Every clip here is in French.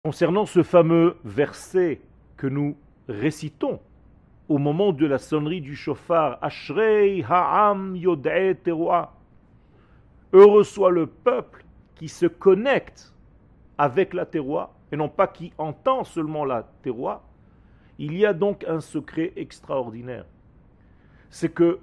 Concernant ce fameux verset que nous récitons au moment de la sonnerie du shofar, Ashrei ha'am yod'e teroa, heureux soit le peuple qui se connecte avec la terroir, et non pas qui entend seulement la terroir. Il y a donc un secret extraordinaire. C'est que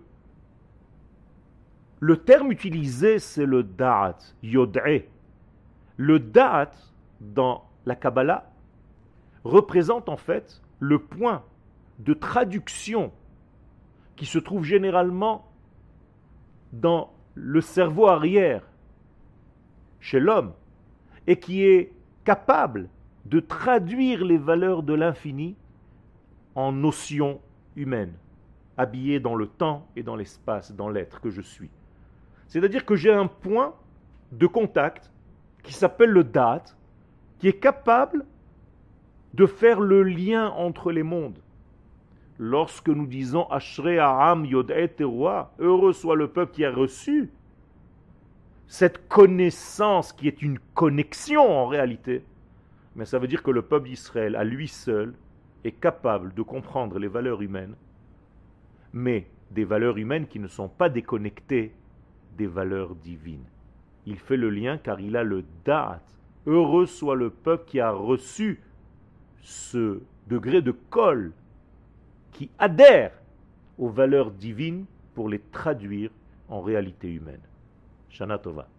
le terme utilisé, c'est le da'at, yod'e. Le da'at, dans la Kabbalah, représente en fait le point de traduction qui se trouve généralement dans le cerveau arrière chez l'homme et qui est capable de traduire les valeurs de l'infini en notions humaines, habillées dans le temps et dans l'espace, dans l'être que je suis. C'est-à-dire que j'ai un point de contact qui s'appelle le da'at, qui est capable de faire le lien entre les mondes. Lorsque nous disons Ashrei ha'am yod'e teroa, heureux soit le peuple qui a reçu cette connaissance qui est une connexion en réalité, mais ça veut dire que le peuple d'Israël, à lui seul, est capable de comprendre les valeurs humaines, mais des valeurs humaines qui ne sont pas déconnectées des valeurs divines. Il fait le lien car il a le da'at. Heureux soit le peuple qui a reçu ce degré de kol, qui adhère aux valeurs divines pour les traduire en réalité humaine. Shana Tova.